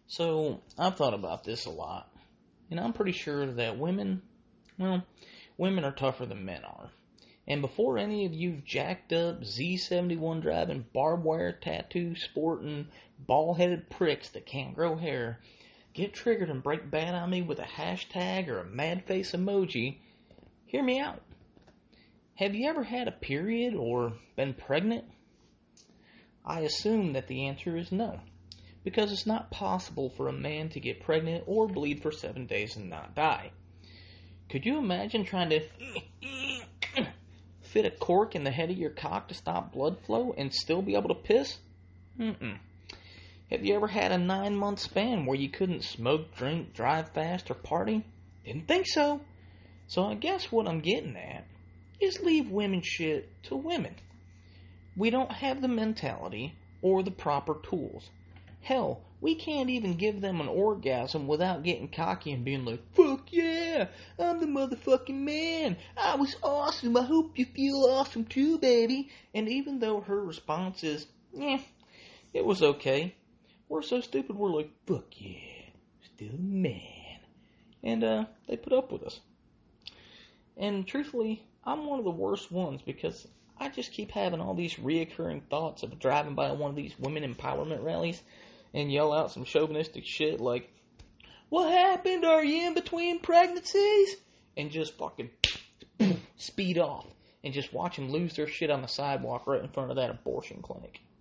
So, I've thought about this a lot, and I'm pretty sure that women are tougher than men are. And before any of you jacked up Z71 driving, barbed wire tattoo sporting, bald headed pricks that can't grow hair get triggered and break bad on me with a hashtag or a mad face emoji, hear me out. Have you ever had a period or been pregnant? I assume that the answer is no, because it's not possible for a man to get pregnant or bleed for 7 days and not die. Could you imagine trying to fit a cork in the head of your cock to stop blood flow and still be able to piss? Mm-mm. Have you ever had a 9-month span where you couldn't smoke, drink, drive fast, or party? Didn't think so. So I guess what I'm getting at is leave women shit to women. We don't have the mentality or the proper tools. Hell, we can't even give them an orgasm without getting cocky and being like, fuck yeah, I'm the motherfucking man. I was awesome. I hope you feel awesome too, baby. And even though her response is, it was okay, we're so stupid we're like, fuck yeah, still a man. And they put up with us. And truthfully, I'm one of the worst ones because I just keep having all these reoccurring thoughts of driving by one of these women empowerment rallies and yell out some chauvinistic shit like, what happened? Are you in between pregnancies? And just fucking speed off and just watch them lose their shit on the sidewalk right in front of that abortion clinic.